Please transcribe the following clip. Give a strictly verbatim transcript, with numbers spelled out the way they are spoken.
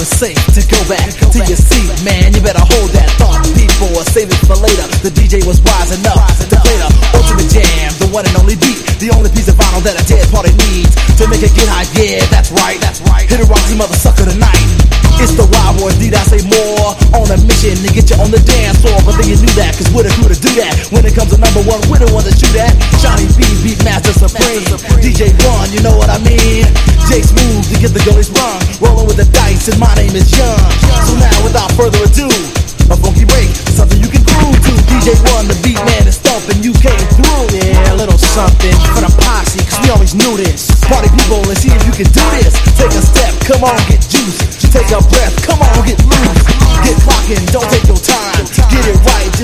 it's safe to go back to your seat, man. You better hold that thought, people, or save it for later. The D J was wise enough to play the ultimate jam, the one and only beat, the only piece of vinyl that a dead party needs to make it get hype. Yeah, that's right, that's right. Hit it rock, you mother sucker tonight. It's the Wild Boys, need I say more? On a mission to get you on the dance floor. But then you knew that, cause we're the crew to do that. When it comes to number one, we're the one to shoot at. Johnny B, Beat Master Supreme, D J One, you know what I mean? J Smooth to get the goalie sprung, rolling with the dice, and my name is Young. So now, without further ado, a funky break, something you can groove to. D J One, the beat man is thumping, you came through. Yeah, a little something for the posse, cause we always knew this. Party people, let's see if you can do this. Take a step, come on, get juicy. Take a breath, come on, get loose. Get clocking, don't take your time. Get it right,